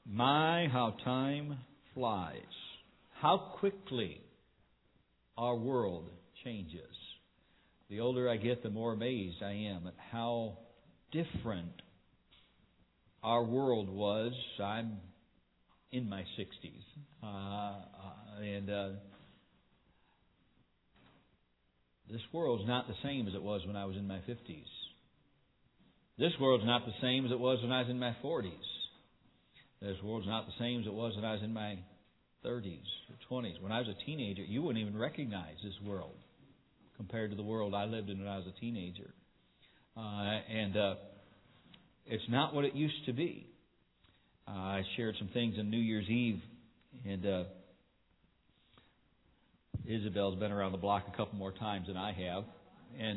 My, how time flies. How quickly our world changes. The older I get, the more amazed I am at how different our world was. I'm in my 60s. And this world's not the same as it was when I was in my 50s. This world's not the same as it was when I was in my 40s. This world's not the same as it was when I was in my 30s or 20s. When I was a teenager, you wouldn't even recognize this world compared to the world I lived in when I was a teenager. And it's not what it used to be. I shared some things on New Year's Eve, and Isabel's been around the block a couple more times than I have. And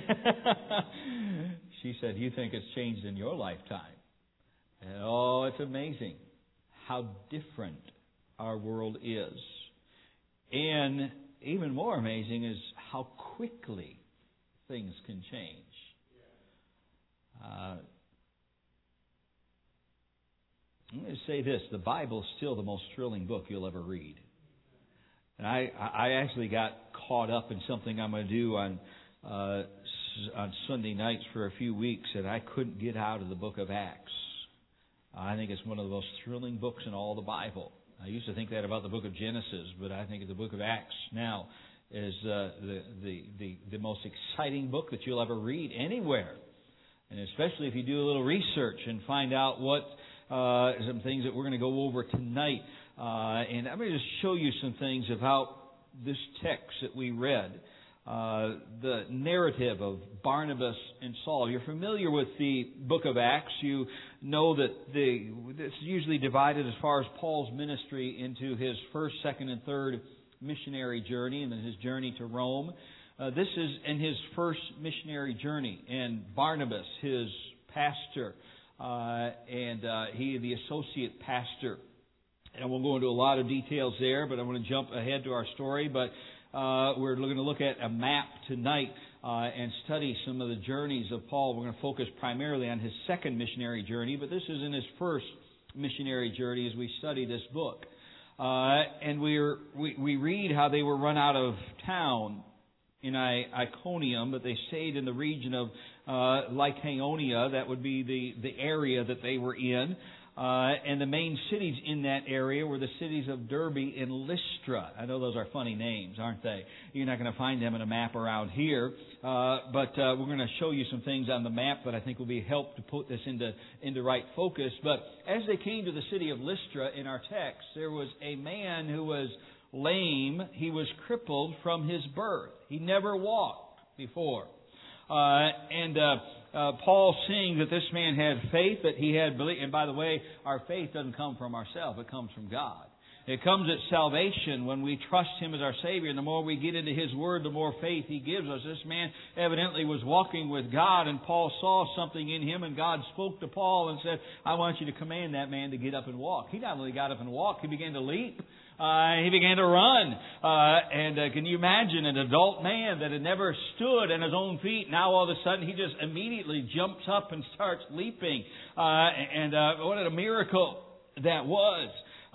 she said, "You think it's changed in your lifetime?" And, oh, it's amazing how different our world is. And even more amazing is how quickly things can change. I'm going to say this. The Bible is still the most thrilling book you'll ever read. And I actually got caught up in something I'm going to do on Sunday nights for a few weeks, and I couldn't get out of the book of Acts. I think it's one of the most thrilling books in all the Bible. I used to think that about the book of Genesis, but I think the book of Acts now is the most exciting book that you'll ever read anywhere. And especially if you do a little research and find out what some things that we're going to go over tonight. And I'm going to just show you some things about this text that we read. The narrative of Barnabas and Saul. You're familiar with the book of Acts. You know that it's usually divided as far as Paul's ministry into his first, second, and third missionary journey, and then his journey to Rome. This is in his first missionary journey, and Barnabas, his pastor, and he the associate pastor. And we'll go into a lot of details there, but I want to jump ahead to our story. But we're going to look at a map tonight and study some of the journeys of Paul. We're going to focus primarily on his second missionary journey, but this is in his first missionary journey as we study this book. And we read how they were run out of town in Iconium, but they stayed in the region of Lycaonia. That would be the area that they were in. And the main cities in that area were the cities of Derbe and Lystra. I know those are funny names, aren't they? You're not going to find them in a map around here. But we're going to show you some things on the map that I think will be help to put this into right focus. But as they came to the city of Lystra in our text, there was a man who was lame. He was crippled from his birth. He never walked before. Paul, seeing that this man had faith, that he had belief. And by the way, our faith doesn't come from ourselves. It comes from God. It comes at salvation when we trust Him as our Savior. And the more we get into His Word, the more faith He gives us. This man evidently was walking with God, and Paul saw something in him, and God spoke to Paul and said, "I want you to command that man to get up and walk." He not only got up and walked, he began to leap. He began to run. Can you imagine an adult man that had never stood on his own feet? Now all of a sudden he just immediately jumps up and starts leaping. What a miracle that was.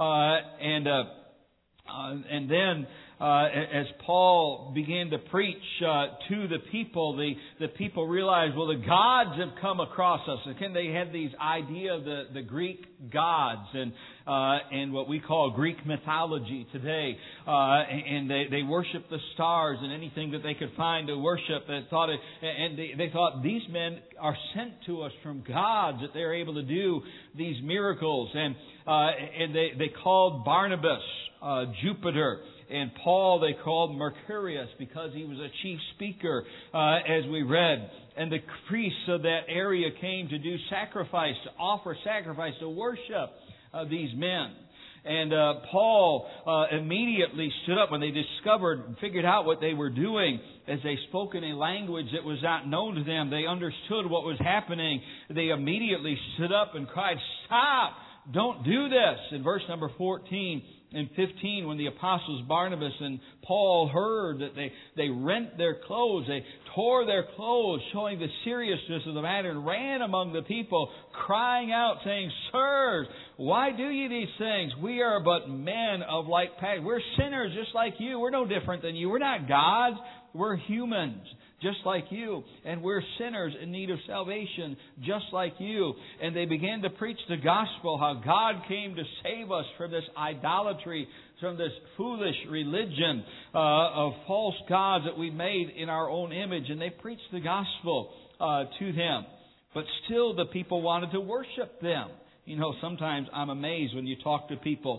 And then as Paul began to preach to the people, the people realized, well, the gods have come across us. Again, they had these idea of the Greek gods and what we call Greek mythology today. And they worship the stars and anything that they could find to worship. They thought these men are sent to us from gods, that they're able to do these miracles. And they called Barnabas Jupiter, and Paul they called Mercurius because he was a chief speaker, as we read. And the priests of that area came to do sacrifice, to offer sacrifice, to worship these men. And Paul immediately stood up when they discovered and figured out what they were doing. As they spoke in a language that was not known to them, they understood what was happening. They immediately stood up and cried, "Stop! Don't do this." In verse number 14, In 15, when the apostles Barnabas and Paul heard that they rent their clothes, they tore their clothes, showing the seriousness of the matter, and ran among the people, crying out, saying, Sirs, why do ye these things? We are but men of like passion. We're sinners just like you. We're no different than you. We're not gods. We're humans, just like you. And we're sinners in need of salvation, just like you. And they began to preach the gospel, how God came to save us from this idolatry, from this foolish religion of false gods that we made in our own image. And they preached the gospel to them. But still the people wanted to worship them. You know, sometimes I'm amazed when you talk to people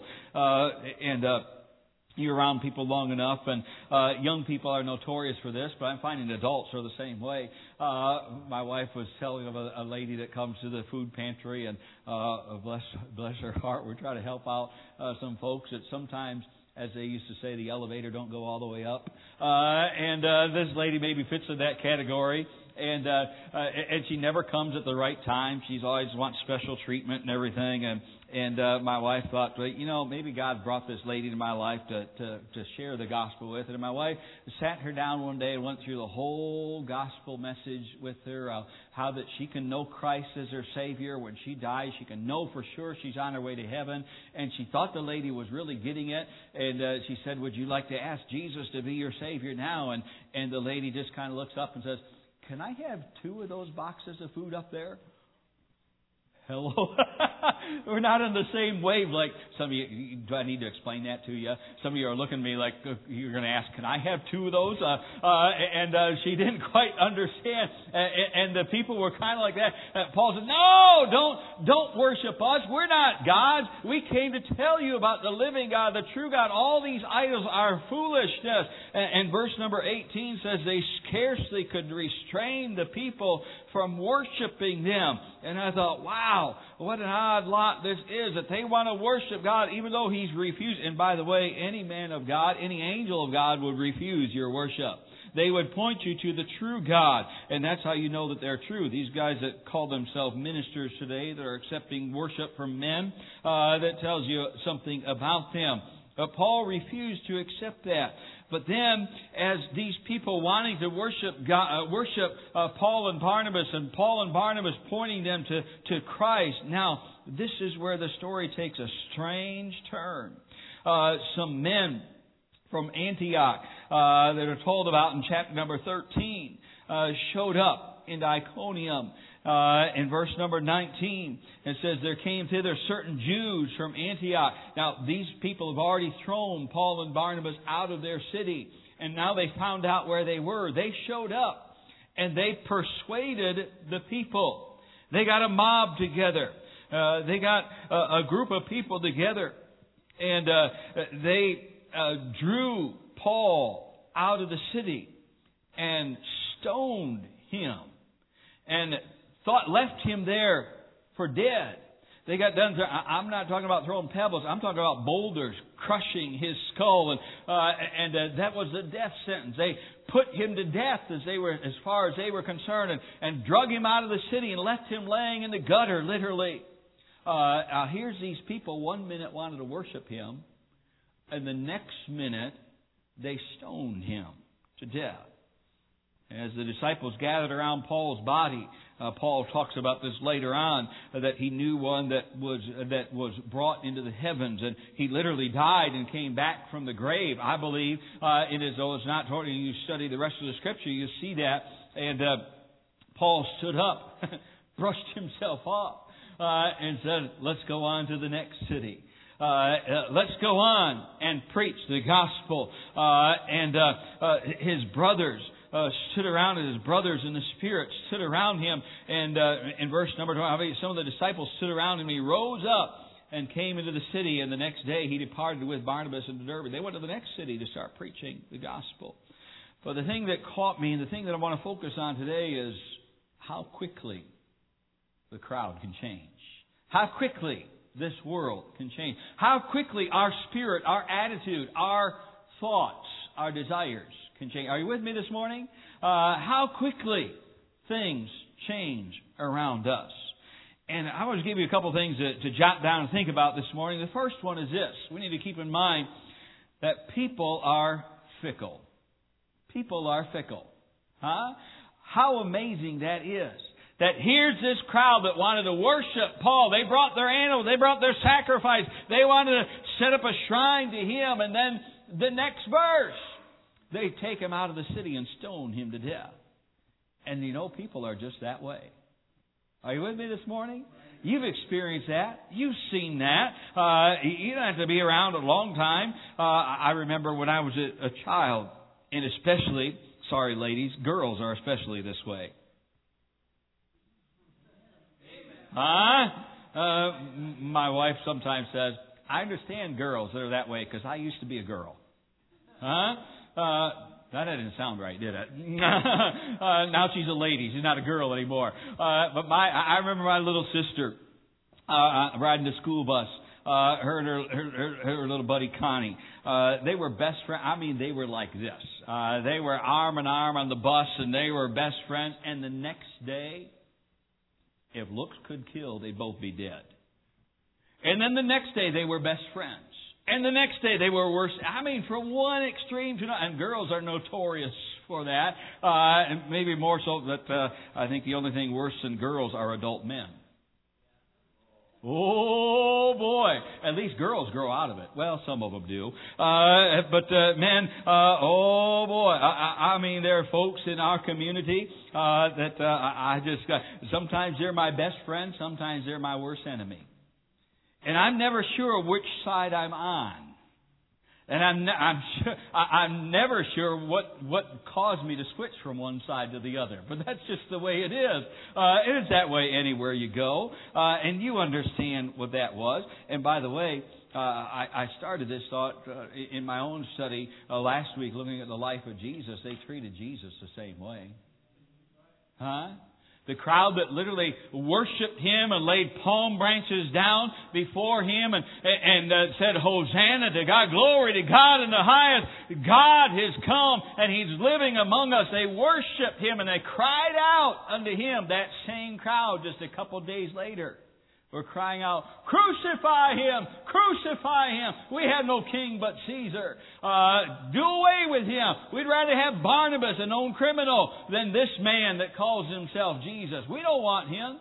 you're around people long enough, and young people are notorious for this, but I'm finding adults are the same way. My wife was telling of a lady that comes to the food pantry, and bless her heart, we're trying to help out some folks that sometimes, as they used to say, the elevator don't go all the way up. And this lady maybe fits in that category. And she never comes at the right time. She's always wants special treatment and everything. And my wife thought, well, you know, maybe God brought this lady to my life to share the gospel with her. And my wife sat her down one day and went through the whole gospel message with her, how that she can know Christ as her Savior. When she dies, she can know for sure she's on her way to heaven. And she thought the lady was really getting it. And she said, would you like to ask Jesus to be your Savior now? And the lady just kind of looks up and says, can I have 2 of those boxes of food up there? Hello? We're not on the same wavelength. Some of you, do I need to explain that to you? Some of you are looking at me like you're going to ask, can I have 2 of those? And she didn't quite understand. And the people were kind of like that. Paul said, no, don't worship us. We're not gods. We came to tell you about the living God, the true God. All these idols are foolishness. And verse number 18 says they scarcely could restrain the people from worshiping them. And I thought, wow, what an odd lot this is, that they want to worship God even though He's refused. And by the way, any man of God, any angel of God would refuse your worship. They would point you to the true God. And that's how you know that they're true. These guys that call themselves ministers today that are accepting worship from men, that tells you something about them. But Paul refused to accept that. But then, as these people wanting to worship God, Paul and Barnabas pointing them to Christ. Now, this is where the story takes a strange turn. Some men from Antioch that are told about in chapter number 13 showed up in Iconium. In verse number 19, it says, there came thither certain Jews from Antioch. Now, these people have already thrown Paul and Barnabas out of their city. And now they found out where they were. They showed up and they persuaded the people. They got a mob together. They got a group of people together. And they drew Paul out of the city and stoned him. And left him there for dead. They got done. I'm not talking about throwing pebbles. I'm talking about boulders crushing his skull, and that was the death sentence. They put him to death as far as they were concerned, and drug him out of the city and left him laying in the gutter, literally. Here's these people. One minute wanted to worship him, and the next minute they stoned him to death. As the disciples gathered around Paul's body, Paul talks about this later on, that he knew one that was brought into the heavens, and he literally died and came back from the grave. I believe, though it's not told you study the rest of the Scripture, you see that. And Paul stood up, brushed himself off, and said, let's go on to the next city. Let's go on and preach the gospel. His brothers stood around, and his brothers in the Spirit stood around him. And in verse number 12, some of the disciples stood around him. He rose up and came into the city, and the next day he departed with Barnabas into Derbe. They went to the next city to start preaching the gospel. But the thing that caught me, and the thing that I want to focus on today, is how quickly the crowd can change. How quickly this world can change. How quickly our spirit, our attitude, our thoughts, our desires can change. Are you with me this morning? How quickly things change around us. And I want to give you a couple things to jot down and think about this morning. The first one is this. We need to keep in mind that people are fickle. People are fickle. Huh? How amazing that is. That here's this crowd that wanted to worship Paul. They brought their animal. They brought their sacrifice. They wanted to set up a shrine to him. And then the next verse, they take him out of the city and stone him to death. And you know, people are just that way. Are you with me this morning? You've experienced that. You've seen that. You don't have to be around a long time. I remember when I was a child, and especially, sorry ladies, girls are especially this way. My wife sometimes says, I understand girls that are that way because I used to be a girl. That didn't sound right, did it? Now she's a lady. She's not a girl anymore. But I remember my little sister riding the school bus. Her and her little buddy Connie. They were best friends. I mean, they were like this. They were arm in arm on the bus, and they were best friends. And the next day, if looks could kill, they'd both be dead. And then the next day, they were best friends. And the next day they were worse. I mean, from one extreme to another. And girls are notorious for that. And maybe more so that I think the only thing worse than girls are adult men. Oh boy. At least girls grow out of it. Well, some of them do. But men, oh boy. I mean, there are folks in our community that I just sometimes they're my best friend. Sometimes they're my worst enemy. And I'm never sure which side I'm on. And I'm never sure what caused me to switch from one side to the other. But that's just the way it is. It is that way anywhere you go. And you understand what that was. And by the way, I started this thought in my own study last week, looking at the life of Jesus. They treated Jesus the same way. Huh? The crowd that literally worshipped Him and laid palm branches down before Him and said, Hosanna to God, glory to God in the highest. God has come and He's living among us. They worshiped Him and they cried out unto Him. That same crowd just a couple days later were crying out, crucify Him! Crucify Him! We have no king but Caesar. Do away with Him. We'd rather have Barnabas, a known criminal, than this man that calls himself Jesus. We don't want Him.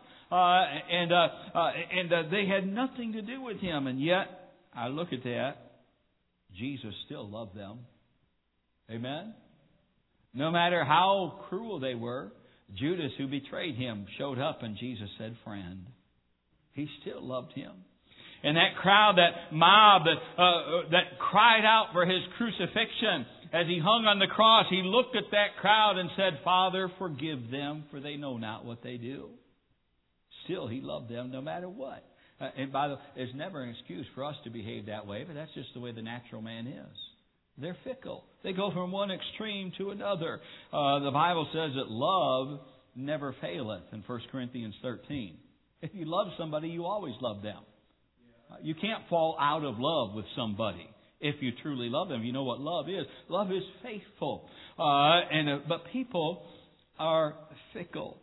They had nothing to do with Him. And yet, I look at that, Jesus still loved them. Amen? No matter how cruel they were, Judas, who betrayed Him, showed up and Jesus said, friend. He still loved Him. And that crowd, that mob that cried out for His crucifixion as He hung on the cross, He looked at that crowd and said, Father, forgive them, for they know not what they do. Still, He loved them no matter what. And by the way, there's never an excuse for us to behave that way, but that's just the way the natural man is. They're fickle. They go from one extreme to another. The Bible says that love never faileth in 1 Corinthians 13. If you love somebody, you always love them. You can't fall out of love with somebody if you truly love them. You know what love is. Love is faithful. But people are fickle.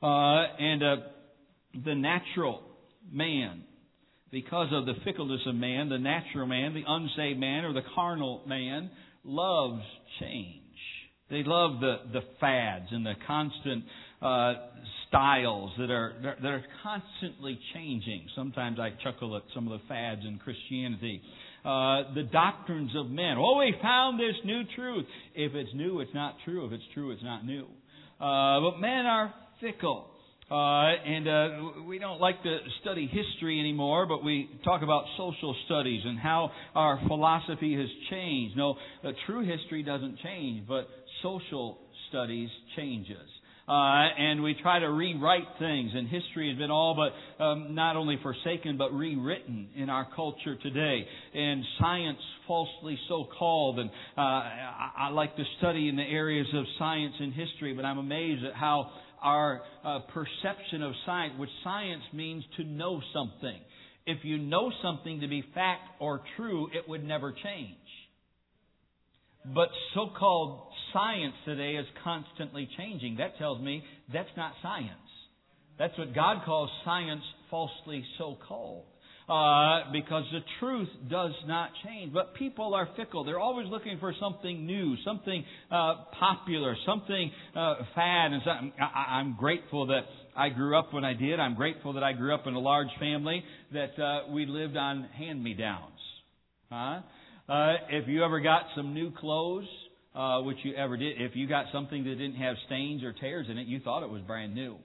The natural man, because of the fickleness of man, the natural man, the unsaved man, or the carnal man, loves change. They love the fads and the constant styles that are constantly changing. Sometimes I chuckle at some of the fads in Christianity. The doctrines of men. Oh, we found this new truth. If it's new, it's not true. If it's true, it's not new. But men are fickle. We don't like to study history anymore, but we talk about social studies and how our philosophy has changed. No, true history doesn't change, but social studies changes. And we try to rewrite things, and history has been all but not only forsaken, but rewritten in our culture today. And science, falsely so called, and I like to study in the areas of science and history, but I'm amazed at how our perception of science, which science means to know something. If you know something to be fact or true, it would never change. But so-called science today is constantly changing. That tells me that's not science. That's what God calls science falsely so called. Because the truth does not change. But people are fickle. They're always looking for something new, something popular, something fad. And something. I'm grateful that I grew up when I did. I'm grateful that I grew up in a large family, that we lived on hand-me-downs. If you ever got some new clothes, which you ever did, if you got something that didn't have stains or tears in it, you thought it was brand new.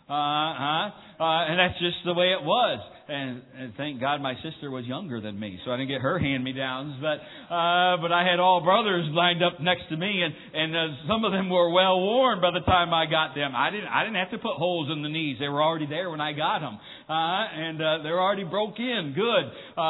And that's just the way it was. And thank God my sister was younger than me, so I didn't get her hand-me-downs. But I had all brothers lined up next to me, and some of them were well worn by the time I got them. I didn't have to put holes in the knees; they were already there when I got them, and they're already broke in good.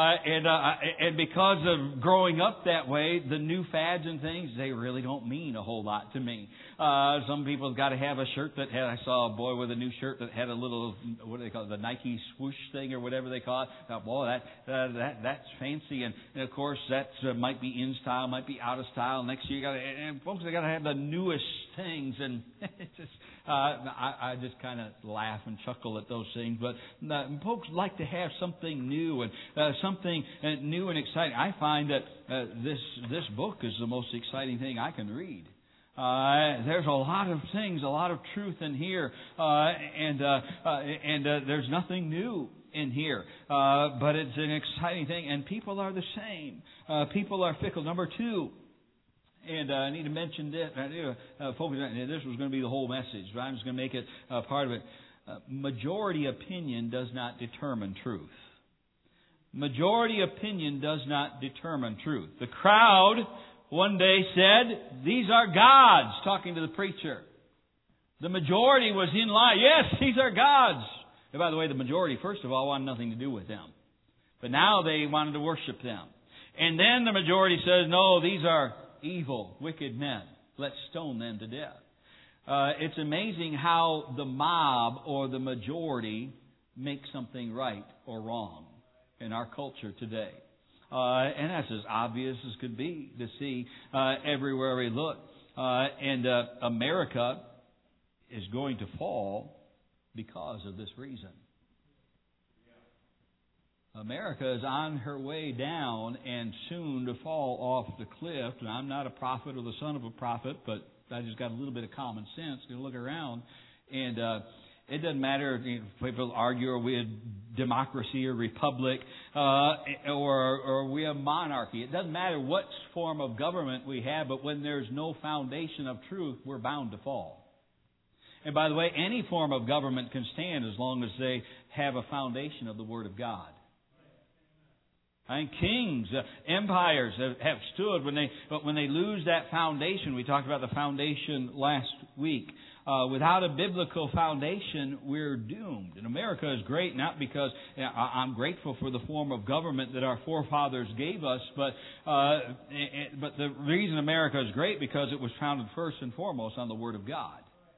And because of growing up that way, the new fads and things, they really don't mean a whole lot to me. Some people's got to have a shirt that had. I saw a boy with a new shirt that had a little, what do they call it, the Nike swoosh thing or whatever they call it. Thought, boy, that's fancy, and of course that might be in style, might be out of style. Next year, and folks, they got to have the newest things, and it's just I just kind of laugh and chuckle at those things. But folks like to have something new and something new and exciting. I find that this book is the most exciting thing I can read. There's a lot of things, a lot of truth in here, and there's nothing new in here, but it's an exciting thing. And people are the same. People are fickle. Number two, and I need to mention this. I need to focus on this. Was going to be the whole message, but I'm just going to make it part of it. Majority opinion does not determine truth. Majority opinion does not determine truth. The crowd one day said, "These are gods," talking to the preacher. The majority was in line. Yes, these are gods. And by the way, the majority, first of all, wanted nothing to do with them. But now they wanted to worship them. And then the majority says, "No, these are evil, wicked men. Let's stone them to death." It's amazing how the mob or the majority make something right or wrong in our culture today. And that's as obvious as could be to see everywhere we look. And America is going to fall because of this reason. America is on her way down and soon to fall off the cliff. And I'm not a prophet or the son of a prophet, but I just got a little bit of common sense. You look around, and it doesn't matter if people argue, are we a democracy or republic, or we a monarchy. It doesn't matter what form of government we have, but when there's no foundation of truth, we're bound to fall. And by the way, any form of government can stand as long as they have a foundation of the Word of God. And kings, empires have stood when they lose that foundation. We talked about the foundation last week. Without a biblical foundation, we're doomed. And America is great not because I'm grateful for the form of government that our forefathers gave us, but the reason America is great because it was founded first and foremost on the Word of God.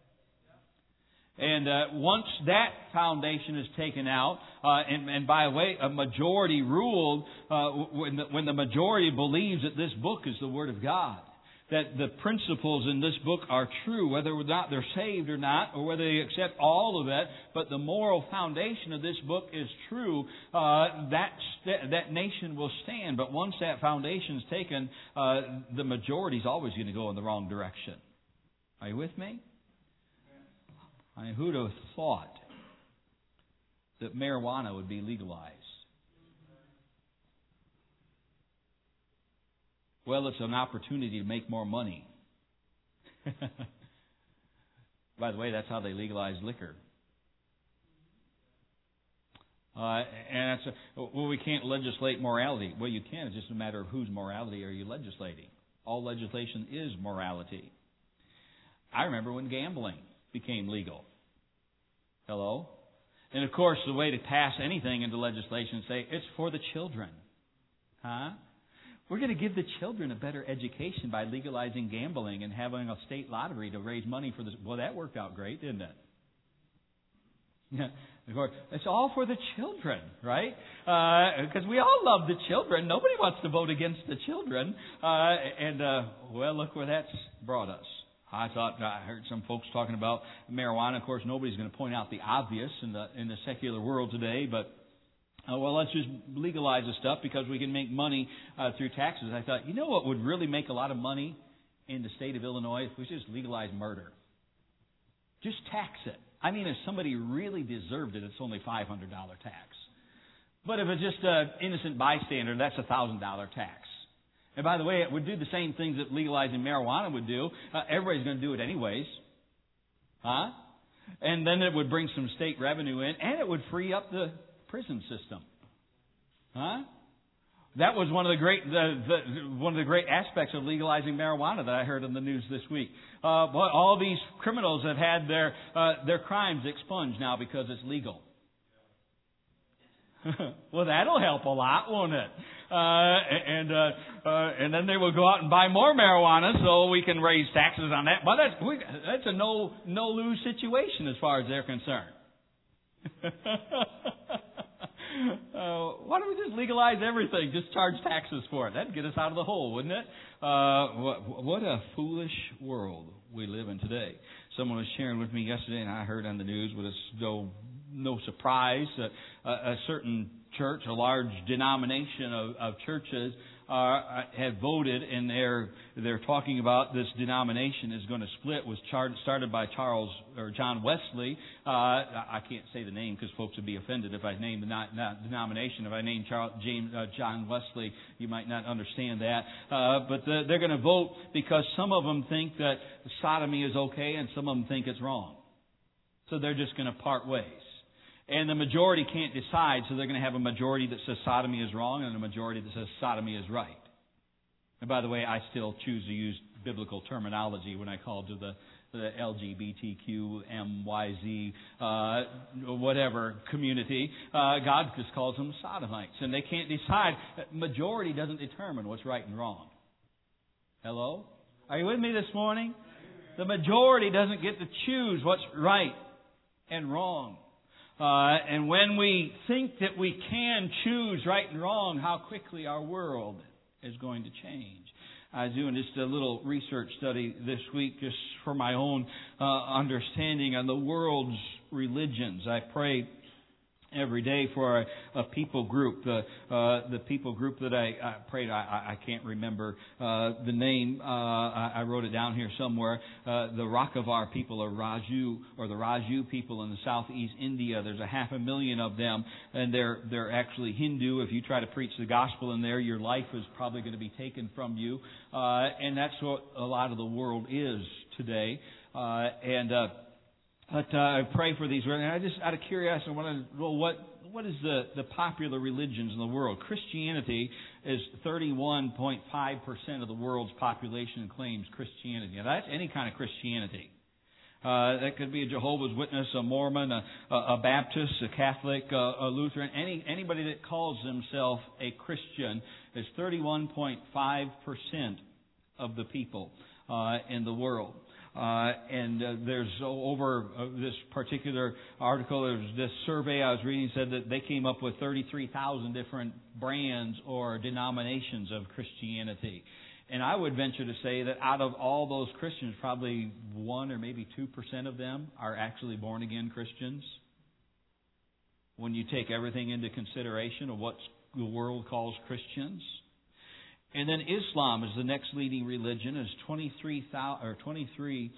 And once that foundation is taken out, and by the way, a majority ruled, when the majority believes that this book is the Word of God, that the principles in this book are true, whether or not they're saved or not, or whether they accept all of it, but the moral foundation of this book is true, that nation will stand. But once that foundation is taken, the majority is always going to go in the wrong direction. Are you with me? I mean, who'd have thought that marijuana would be legalized? Well, it's an opportunity to make more money. By the way, that's how they legalized liquor. And that's well, we can't legislate morality. Well, you can. It's just a matter of whose morality are you legislating. All legislation is morality. I remember when gambling became legal. Hello? And of course, the way to pass anything into legislation is say, it's for the children. Huh? We're going to give the children a better education by legalizing gambling and having a state lottery to raise money for this. Well, that worked out great, didn't it? Yeah. Of course, it's all for the children, right? Because we all love the children. Nobody wants to vote against the children. Well, look where that's brought us. I heard some folks talking about marijuana. Of course, nobody's going to point out the obvious in the secular world today, but well, let's just legalize the stuff because we can make money through taxes. I thought, you know what would really make a lot of money in the state of Illinois if we just legalize murder? Just tax it. I mean, if somebody really deserved it, it's only $500 tax. But if it's just an innocent bystander, that's a $1,000 tax. And by the way, it would do the same things that legalizing marijuana would do. Everybody's going to do it anyways. Huh? And then it would bring some state revenue in, and it would free up the prison system. Huh? That was one of the great aspects of legalizing marijuana that I heard in the news this week. All these criminals have had their crimes expunged now because it's legal. Well, that'll help a lot, won't it? And then they will go out and buy more marijuana so we can raise taxes on that. But that's a no-lose situation as far as they're concerned. Why don't we just legalize everything? Just charge taxes for it. That'd get us out of the hole, wouldn't it? What a foolish world we live in today. Someone was sharing with me yesterday, and I heard on the news, with no surprise, a certain church, a large denomination of churches have voted, and they're talking about this denomination is going to split. Was started by John Wesley. I can't say the name because folks would be offended if I name the denomination. If I name John Wesley, you might not understand that. But they're going to vote because some of them think that sodomy is okay, and some of them think it's wrong. So they're just going to part ways. And the majority can't decide, so they're going to have a majority that says sodomy is wrong and a majority that says sodomy is right. And by the way, I still choose to use biblical terminology when I call to the LGBTQ, MYZ, whatever community. God just calls them sodomites. And they can't decide. Majority doesn't determine what's right and wrong. Hello? Are you with me this morning? The majority doesn't get to choose what's right and wrong. And when we think that we can choose right and wrong, how quickly our world is going to change. I was doing just a little research study this week just for my own understanding on the world's religions. I pray every day for a people group. The people group that I prayed, I can't remember the name. I wrote it down here somewhere. The Rakavar people, or the Raju people in the southeast India. There's 500,000 of them, and they're actually Hindu. If you try to preach the gospel in there, your life is probably going to be taken from you. And that's what a lot of the world is today. But I pray for these. And I just, out of curiosity, I want to know what is the popular religions in the world. Christianity is 31.5% of the world's population claims Christianity. Now, that's any kind of Christianity. That could be a Jehovah's Witness, a Mormon, a Baptist, a Catholic, a Lutheran. Anybody that calls themselves a Christian is 31.5% of the people in the world. And there's over this particular article, there's this survey I was reading said that they came up with 33,000 different brands or denominations of Christianity. And I would venture to say that out of all those Christians, probably 1 or maybe 2% of them are actually born-again Christians. When you take everything into consideration of what the world calls Christians. And then Islam is the next leading religion, is 23.2%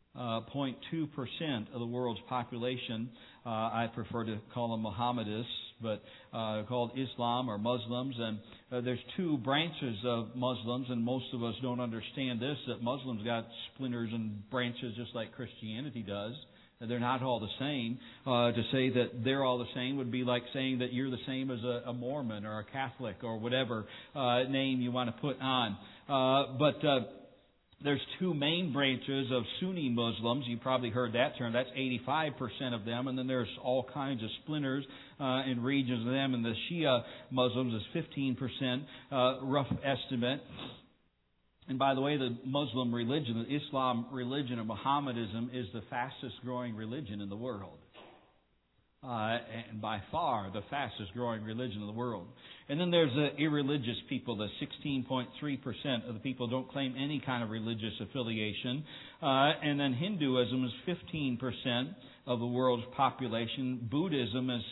of the world's population. I prefer to call them Mohammedists, but called Islam or Muslims. And there's 2 branches of Muslims, and most of us don't understand this, that Muslims got splinters and branches just like Christianity does. They're not all the same. To say that they're all the same would be like saying that you're the same as a Mormon or a Catholic or whatever name you want to put on. But there's 2 main branches of Sunni Muslims. You probably heard that term. That's 85% of them. And then there's all kinds of splinters in regions of them. And the Shia Muslims is 15%, rough estimate. And by the way, the Muslim religion, the Islam religion of Mohammedanism is the fastest growing religion in the world. and by far the fastest growing religion in the world. And then there's the irreligious people. The 16.3% of the people don't claim any kind of religious affiliation. And then Hinduism is 15% of the world's population. Buddhism is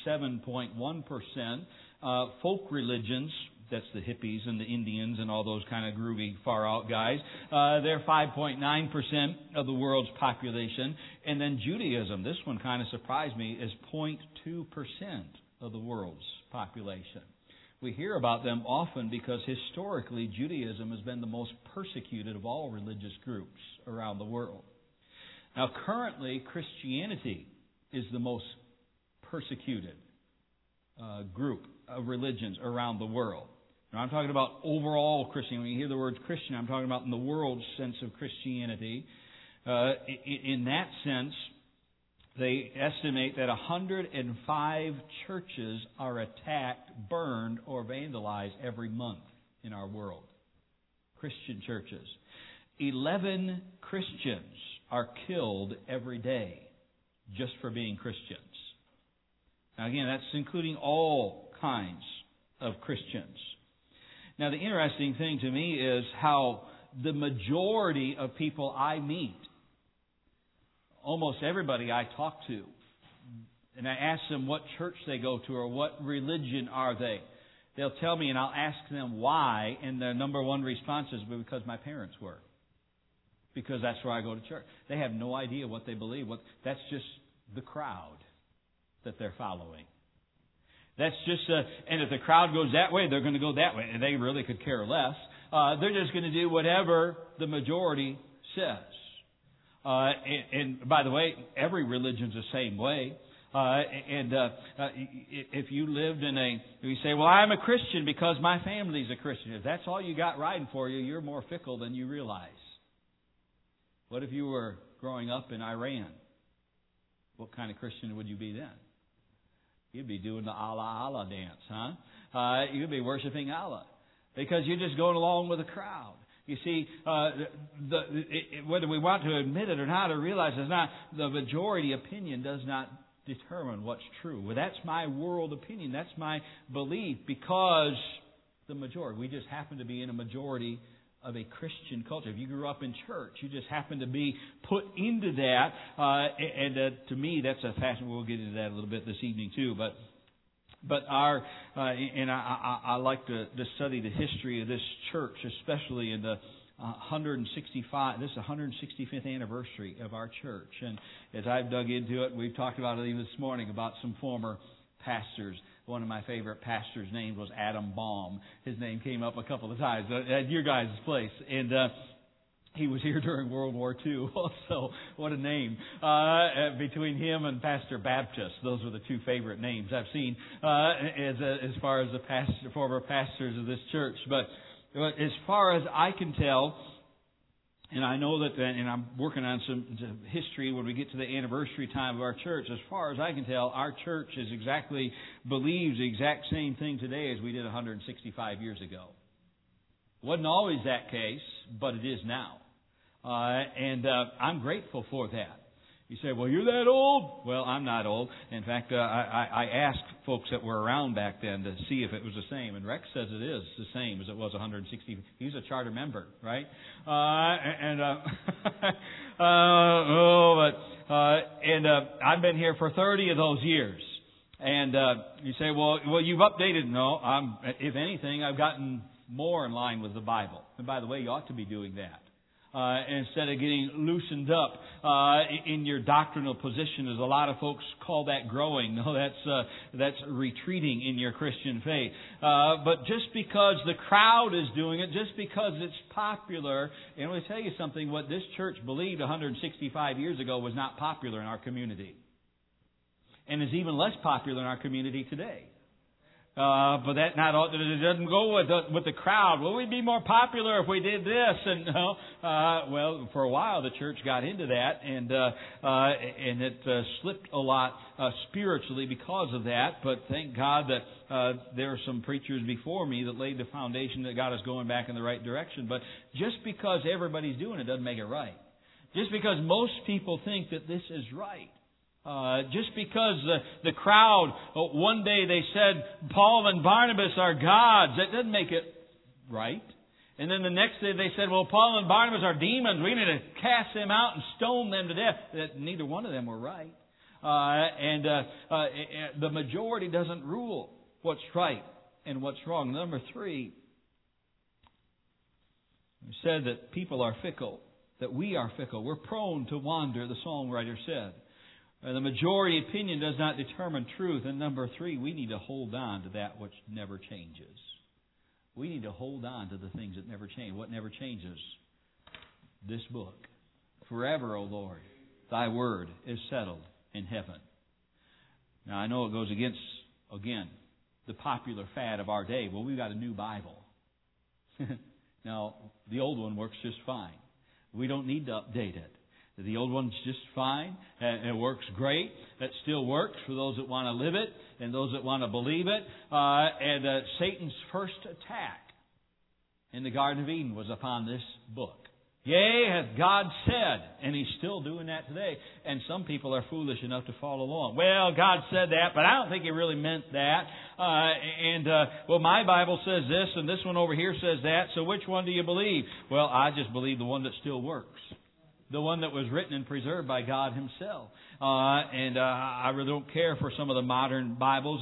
7.1%. Folk religions, that's the hippies and the Indians and all those kind of groovy, far-out guys. They're 5.9% of the world's population. And then Judaism, this one kind of surprised me, is 0.2% of the world's population. We hear about them often because historically Judaism has been the most persecuted of all religious groups around the world. Now currently Christianity is the most persecuted group of religions around the world. Now, I'm talking about overall Christianity. When you hear the word Christian, I'm talking about in the world's sense of Christianity. In that sense, they estimate that 105 churches are attacked, burned, or vandalized every month in our world. Christian churches. 11 Christians are killed every day just for being Christians. Now again, that's including all kinds of Christians. Now the interesting thing to me is how the majority of people I meet, almost everybody I talk to, and I ask them what church they go to or what religion are they, they'll tell me and I'll ask them why, and their number one response is because my parents were. Because that's where I go to church. They have no idea what they believe. That's just the crowd that they're following. That's just, and if the crowd goes that way, they're going to go that way. And they really could care less. They're just going to do whatever the majority says. And by the way, every religion's the same way. If you lived you say, well, I'm a Christian because my family's a Christian. If that's all you got riding for you, you're more fickle than you realize. What if you were growing up in Iran? What kind of Christian would you be then? You'd be doing the Allah Allah dance, huh? You'd be worshiping Allah because you're just going along with the crowd. You see, whether we want to admit it or not, or realize it's not, the majority opinion does not determine what's true. Well, that's my world opinion. That's my belief because the majority. We just happen to be in a majority of a Christian culture. If you grew up in church, you just happen to be put into that. To me, that's a fashion. We'll get into that a little bit this evening too. But I like to study the history of this church, especially in the 165. This is the 165th anniversary of our church, and as I've dug into it, we've talked about it even this morning about some former pastors. One of my favorite pastors' name was Adam Baum. His name came up a couple of times at your guys' place. And he was here during World War II also. What a name. Between him and Pastor Baptist, those were the two favorite names I've seen as far as the former pastors of this church. But as far as I can tell, and I know that, and I'm working on some history when we get to the anniversary time of our church. As far as I can tell, our church believes the exact same thing today as we did 165 years ago. Wasn't always that case, but it is now. I'm grateful for that. You say, well, you're that old? Well, I'm not old. In fact, I asked folks that were around back then to see if it was the same. And Rex says it is the same as it was 160. He's a charter member, right? I've been here for 30 of those years. And you say, well, you've updated. No, if anything, I've gotten more in line with the Bible. And by the way, you ought to be doing that. Instead of getting loosened up in your doctrinal position, as a lot of folks call that growing. No, that's retreating in your Christian faith. But just because the crowd is doing it, just because it's popular, and let me tell you something, what this church believed 165 years ago was not popular in our community. And is even less popular in our community today. But it doesn't go with the crowd. Well, we'd be more popular if we did this, and well, for a while the church got into that, and it slipped a lot spiritually because of that. But thank God that there are some preachers before me that laid the foundation that got us going back in the right direction. But just because everybody's doing it doesn't make it right. Just because most people think that this is right Just because the crowd, one day they said, Paul and Barnabas are gods, that doesn't make it right. And then the next day they said, well, Paul and Barnabas are demons. We need to cast them out and stone them to death. That neither one of them were right. The majority doesn't rule what's right and what's wrong. Number 3, we said that people are fickle, that we are fickle. We're prone to wander, the songwriter said. The majority opinion does not determine truth. And number 3, we need to hold on to that which never changes. We need to hold on to the things that never change. What never changes? This book. Forever, O Lord, Thy word is settled in heaven. Now, I know it goes against, again, the popular fad of our day. Well, we've got a new Bible. Now, the old one works just fine. We don't need to update it. The old one's just fine. It works great. It still works for those that want to live it and those that want to believe it. Satan's first attack in the Garden of Eden was upon this book. Yea, hath God said, and He's still doing that today. And some people are foolish enough to follow along. Well, God said that, but I don't think He really meant that. Well, my Bible says this, and this one over here says that, so which one do you believe? Well, I just believe the one that still works. The one that was written and preserved by God Himself. I really don't care for some of the modern Bibles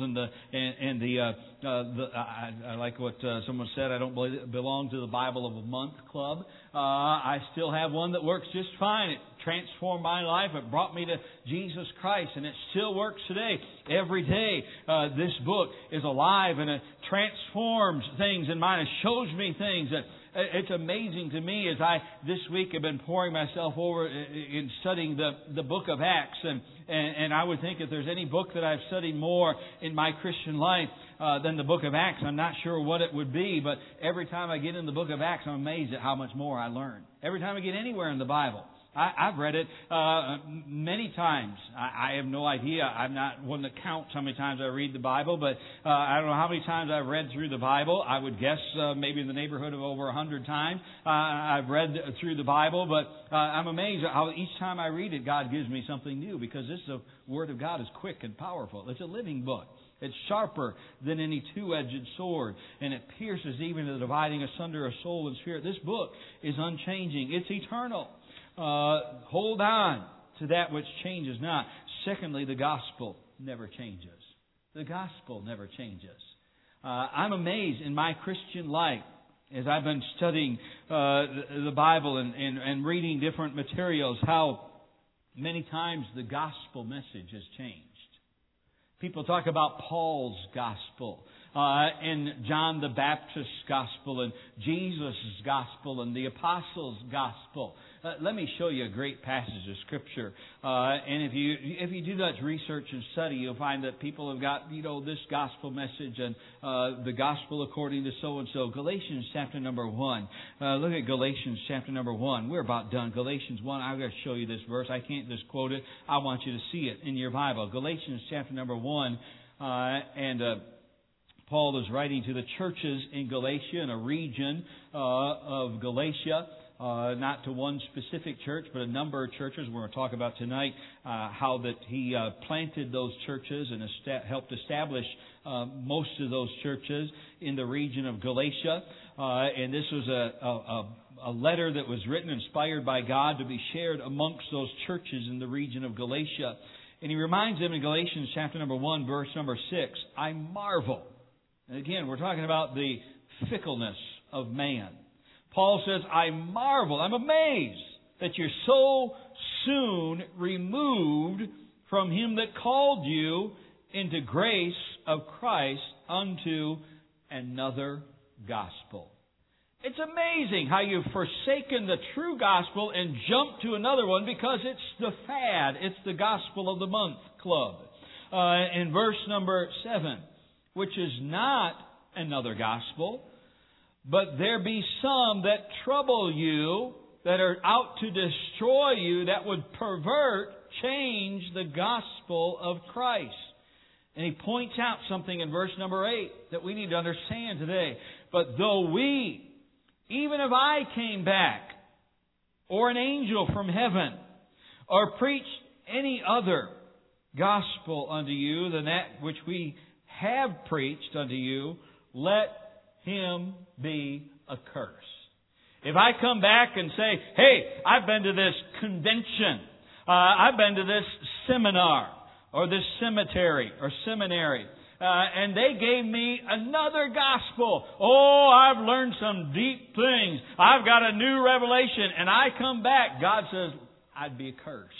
I like what someone said. I don't belong to the Bible of a Month Club. I still have one that works just fine. It transformed my life. It brought me to Jesus Christ, and it still works today. Every day, this book is alive, and it transforms things in mine. It shows me things that. It's amazing to me as I this week have been pouring myself over in studying the book of Acts, and I would think if there's any book that I've studied more in my Christian life than the book of Acts, I'm not sure what it would be, but every time I get in the book of Acts, I'm amazed at how much more I learn. Every time I get anywhere in the Bible. I've read it many times. I have no idea. I'm not one that counts how many times I read the Bible, but I don't know how many times I've read through the Bible. I would guess maybe in the neighborhood of over 100 times I've read through the Bible, but I'm amazed at how each time I read it, God gives me something new, because the Word of God is quick and powerful. It's a living book. It's sharper than any two-edged sword, and it pierces even to the dividing asunder of soul and spirit. This book is unchanging. It's eternal. Hold on to that which changes not. Secondly, the gospel never changes. The gospel never changes. I'm amazed in my Christian life as I've been studying the Bible and reading different materials, how many times the gospel message has changed. People talk about Paul's gospel, and John the Baptist's gospel, and Jesus' gospel, and the apostles' gospel. Let me show you a great passage of Scripture. And if you do that research and study, you'll find that people have got, this gospel message and the gospel according to so-and-so. Galatians chapter number 1. Look at Galatians chapter number 1. We're about done. Galatians 1. I've got to show you this verse. I can't just quote it. I want you to see it in your Bible. Galatians chapter number 1. Paul is writing to the churches in Galatia, in a region of Galatia. Not to one specific church, but a number of churches. We're going to talk about tonight how that he planted those churches and helped establish most of those churches in the region of Galatia. And this was a letter that was written, inspired by God, to be shared amongst those churches in the region of Galatia. And he reminds them in Galatians chapter number 1, verse number 6, I marvel. And again, we're talking about the fickleness of man. Paul says, I marvel, I'm amazed that you're so soon removed from Him that called you into grace of Christ unto another gospel. It's amazing how you've forsaken the true gospel and jumped to another one because it's the fad. It's the gospel of the month club. In verse number 7, which is not another gospel, but there be some that trouble you, that are out to destroy you, that would pervert, change the gospel of Christ. And he points out something in verse number 8 that we need to understand today. But though we, even if I came back, or an angel from heaven, or preached any other gospel unto you than that which we have preached unto you, let him be accursed. If I come back and say, hey, I've been to this convention, I've been to this seminar, or this cemetery, or seminary, and they gave me another gospel. Oh, I've learned some deep things. I've got a new revelation. And I come back, God says, I'd be accursed.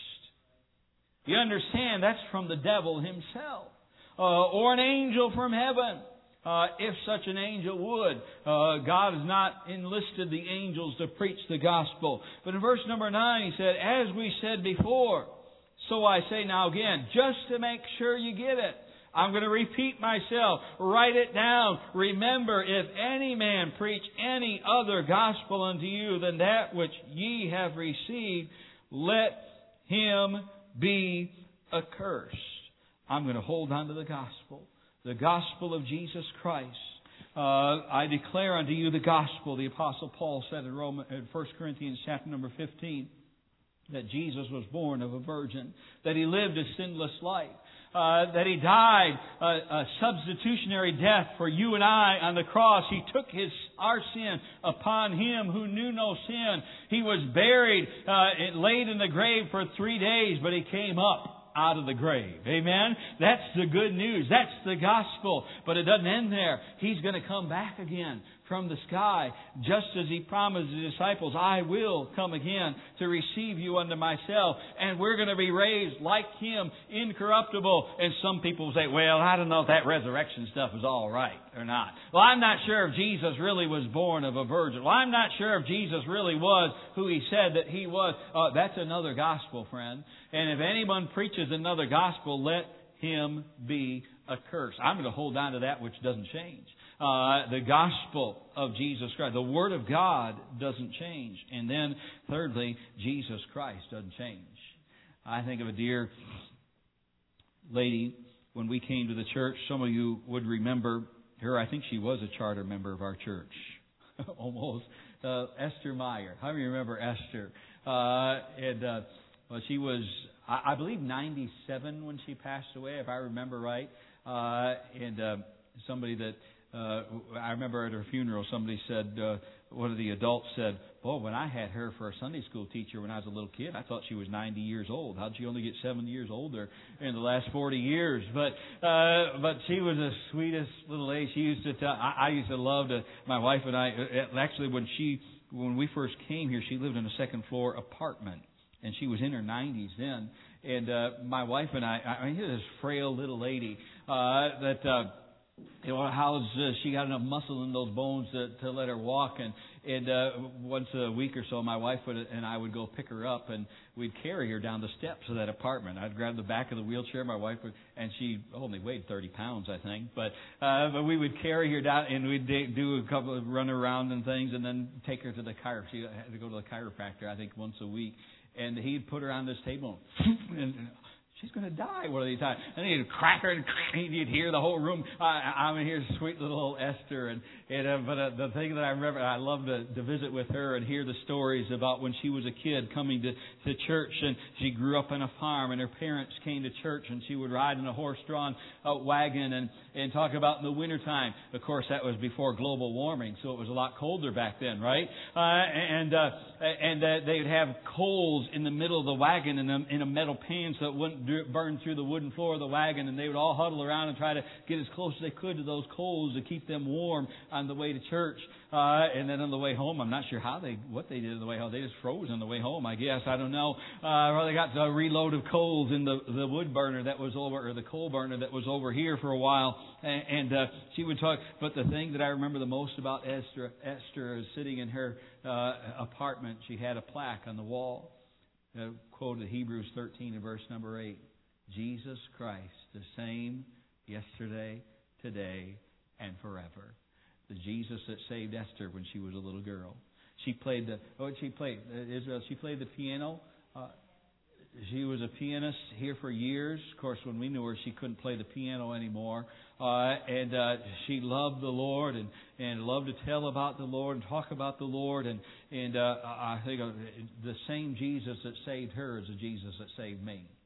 You understand, that's from the devil himself. Or an angel from heaven. If such an angel would. God has not enlisted the angels to preach the gospel. But in verse number 9 he said, as we said before, so I say now again, just to make sure you get it. I'm going to repeat myself. Write it down. Remember, if any man preach any other gospel unto you than that which ye have received, let him be accursed. I'm going to hold on to the gospel of Jesus Christ. I declare unto you the gospel, the Apostle Paul said in 1 Corinthians chapter number 15, that Jesus was born of a virgin, that He lived a sinless life, that He died a substitutionary death for you and I on the cross. He took our sin upon Him who knew no sin. He was buried, laid in the grave for 3 days, but He came up out of the grave. Amen? That's the good news. That's the gospel. But it doesn't end there. He's going to come back again from the sky, just as He promised the disciples, I will come again to receive you unto myself. And we're going to be raised like Him, incorruptible. And some people say, well, I don't know if that resurrection stuff is all right or not. Well, I'm not sure if Jesus really was born of a virgin. Well, I'm not sure if Jesus really was who He said that He was. That's another gospel, friend. And if anyone preaches another gospel, let him be accursed. I'm going to hold on to that which doesn't change. The gospel of Jesus Christ. The Word of God doesn't change. And then, thirdly, Jesus Christ doesn't change. I think of a dear lady when we came to the church. Some of you would remember her. I think she was a charter member of our church. Almost. Esther Meyer. How many remember Esther? She was, I believe, 97 when she passed away, if I remember right. Somebody that I remember at her funeral, somebody said, one of the adults said, boy, when I had her for a Sunday school teacher when I was a little kid, I thought she was 90 years old. How'd she only get 7 years older in the last 40 years? But she was the sweetest little lady. She used to tell, I used to love to, my wife and I, actually when we first came here, she lived in a second floor apartment. And she was in her 90s then. And my wife and I mean, this frail little lady how's she got enough muscle in those bones to let her walk. And once a week or so, my wife and I would go pick her up, and we'd carry her down the steps of that apartment. I'd grab the back of the wheelchair. My wife would, and she only weighed 30 pounds, I think. But we would carry her down, and we'd do a couple of run around and things, and then take her to the chiropractor. She had to go to the chiropractor, I think, once a week. And he'd put her on this table, and she's going to die one of these times. And he'd crack her, and you'd hear the whole room. I'm in here, sweet little Esther. But the thing that I remember, I loved to visit with her and hear the stories about when she was a kid coming to church. And she grew up on a farm, and her parents came to church, and she would ride in a horse-drawn wagon and talk about in the wintertime. Of course, that was before global warming, so it was a lot colder back then, right? And they would have coals in the middle of the wagon in a metal pan so it wouldn't burn through the wooden floor of the wagon, and they would all huddle around and try to get as close as they could to those coals to keep them warm on the way to church. And then on the way home, I'm not sure what they did on the way home. They just froze on the way home, I guess. I don't know. Or they got a reload of coals in the wood burner that was over, or the coal burner that was over here for a while. And she would talk. But the thing that I remember the most about Esther is sitting in her apartment. She had a plaque on the wall. Quoted Hebrews 13 and verse number 8. Jesus Christ, the same yesterday, today, and forever. The Jesus that saved Esther when she was a little girl. She played Israel. She played the piano. She was a pianist here for years. Of course, when we knew her, she couldn't play the piano anymore. And she loved the Lord and loved to tell about the Lord and talk about the Lord. And I think the same Jesus that saved her is the Jesus that saved me.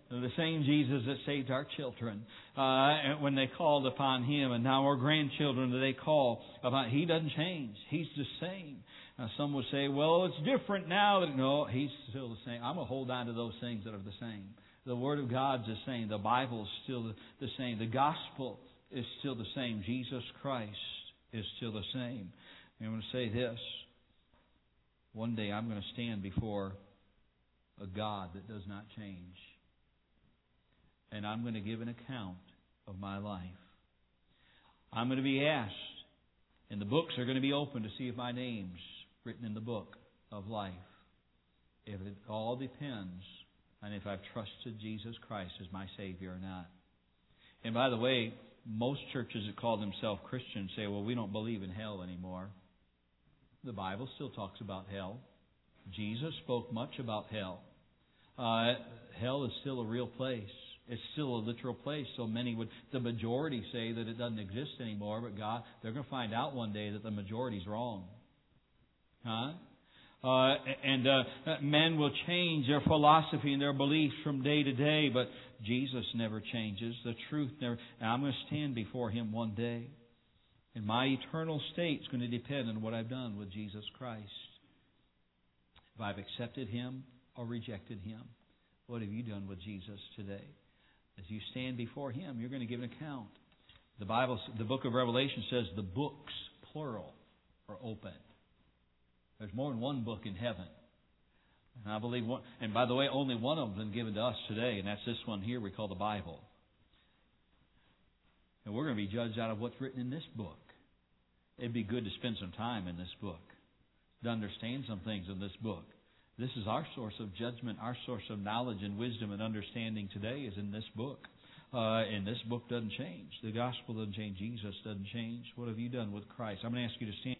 The same Jesus that saved our children when they called upon Him, and now our grandchildren that they call upon. He doesn't change. He's the same. Now, some would say, well, it's different now. No, He's still the same. I'm going to hold on to those things that are the same. The Word of God's the same. The Bible is still the same. The Gospel is still the same. Jesus Christ is still the same. And I'm going to say this. One day I'm going to stand before a God that does not change. And I'm going to give an account of my life. I'm going to be asked, and the books are going to be open to see if my name's written in the book of life. If it all depends on if I've trusted Jesus Christ as my Savior or not. And by the way, most churches that call themselves Christians say, well, we don't believe in hell anymore. The Bible still talks about hell. Jesus spoke much about hell. Hell is still a real place. It's still a literal place. So many would, the majority say that it doesn't exist anymore, but God, they're going to find out one day that the majority's wrong. Men will change their philosophy and their beliefs from day to day, but Jesus never changes. The truth never. And I'm going to stand before Him one day. And my eternal state is going to depend on what I've done with Jesus Christ. If I've accepted Him or rejected Him. What have you done with Jesus today? As you stand before Him, you're going to give an account. The Bible, the book of Revelation says the books, plural, are open. There's more than one book in heaven. And I believe one, and by the way, only one of them has been given to us today, and that's this one here we call the Bible. And we're going to be judged out of what's written in this book. It'd be good to spend some time in this book, to understand some things in this book. This is our source of judgment, our source of knowledge and wisdom and understanding today is in this book. And this book doesn't change. The gospel doesn't change. Jesus doesn't change. What have you done with Christ? I'm going to ask you to stand.